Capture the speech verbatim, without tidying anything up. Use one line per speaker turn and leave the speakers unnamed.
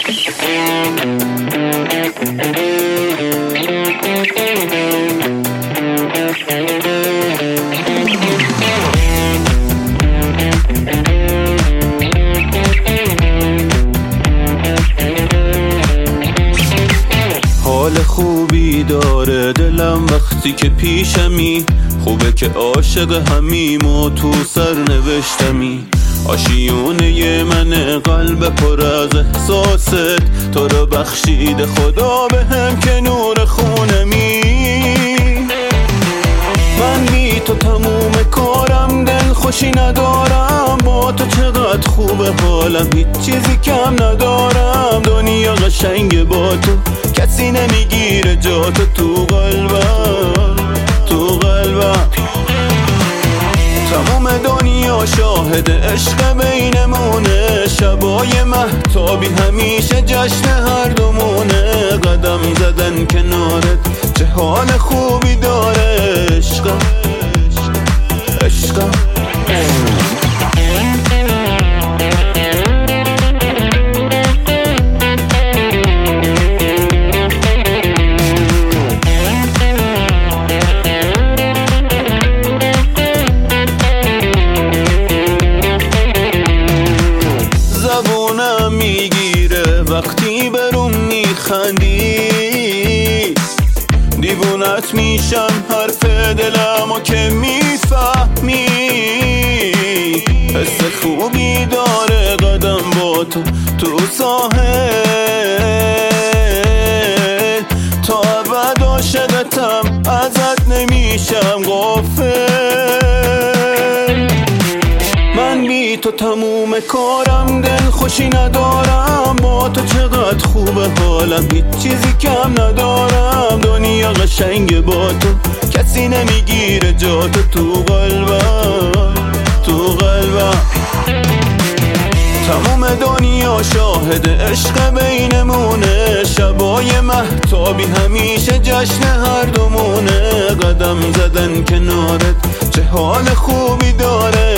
حال خوبی داره دلم وقتی که پیشمی، خوبه که عاشق همیم و تو سر نوشتمی. آشیونه من قلب پر از احساست، تو رو بخشیده خدا به هم که نور خونمی. من بی تو تموم کارم، دل خوشی ندارم، با تو چقدر خوبه حالم، هیچ چیزی کم ندارم. دنیا قشنگه با تو، کسی نمیگیره جاتو تو قلبم، تو قلبم. تمام دنیا شاهد عشق بینمونه، شبای مهتابی همیشه جشن هر دومونه. قدم زدن کنارت چه حال خوبی داره، عشقم عشقم. زبونم میگیره وقتی برون میخندی، دیوونت میشم حرف دلمو که میفهمی. حس خوبی داره قدم با تو تو ساحل، تا ابد عاشقتم ازت نمیشم غافل. من بی تو تموم کارم، دل خوشی ندارم، با تو چقدر خوبه حالم، هیچ چیزی کم ندارم. دنیا قشنگه با تو، کسی نمیگیره جاتو تو قلبم، تو قلبم. تمام دنیا شاهد عشق بینمونه، شبای مهتابی همیشه جشن هر دومونه. قدم زدن کنارت چه حال خوبی داره،